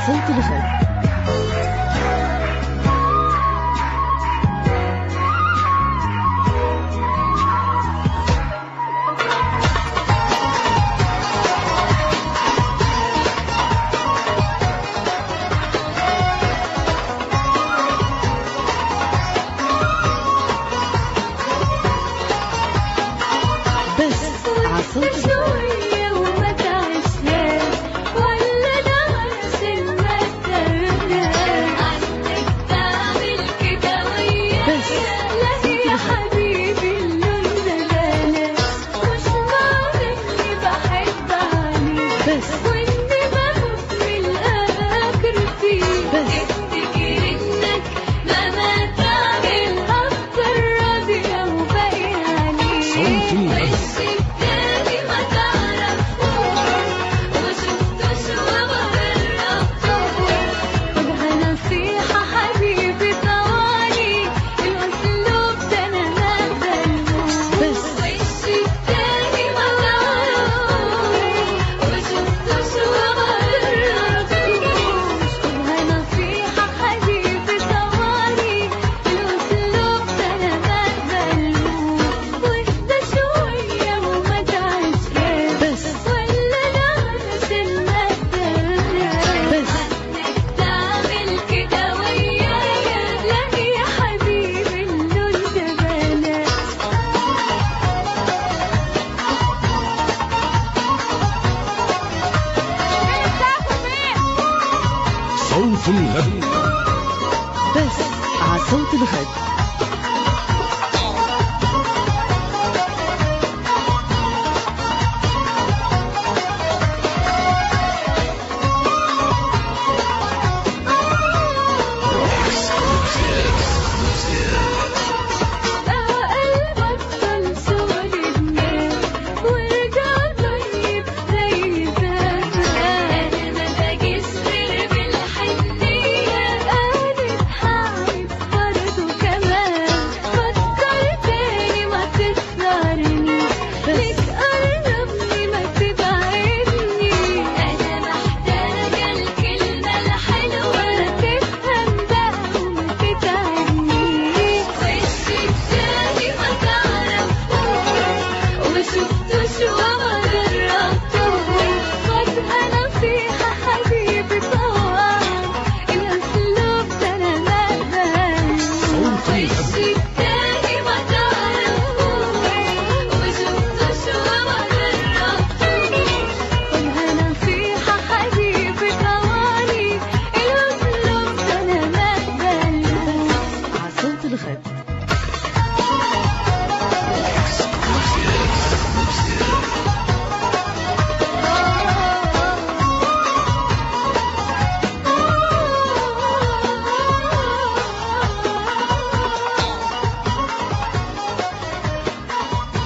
عصوت الغد. شوية وما تعشناش ولا نعرف المترناش عنك تعمل كده ويايا لا يا حبيبي اللون ده بلاش مش معنى اني بحب عليك واني بموت من الاخر فيك افتكر انك مهما تعمل هفضل راضية وباقي عليك صوت الغد. بس عصوت الغد. الغد.